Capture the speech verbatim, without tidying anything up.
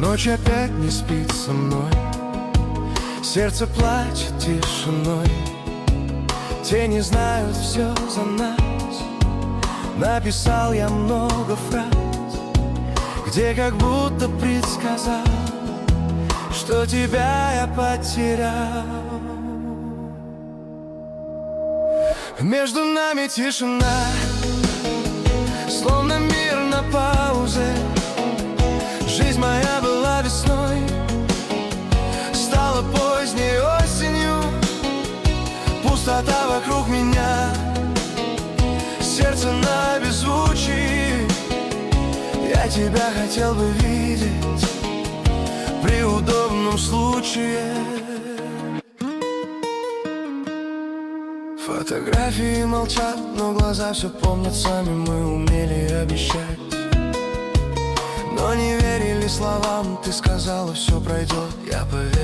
Ночь опять не спит со мной, сердце плачет тишиной. Тени знают все за нас. Написал я много фраз, где как будто предсказал, что тебя я потерял. Между нами тишина, словно мир на паузе. Жизнь моя была весной, стала поздней осенью. Пустота вокруг меня, сердце на беззвучии. Я тебя хотел бы видеть при удобном случае. Фотографии молчат, но глаза все помнят сами. Мы умели обещать, но не верили словам. Ты сказала, все пройдет, я поверил.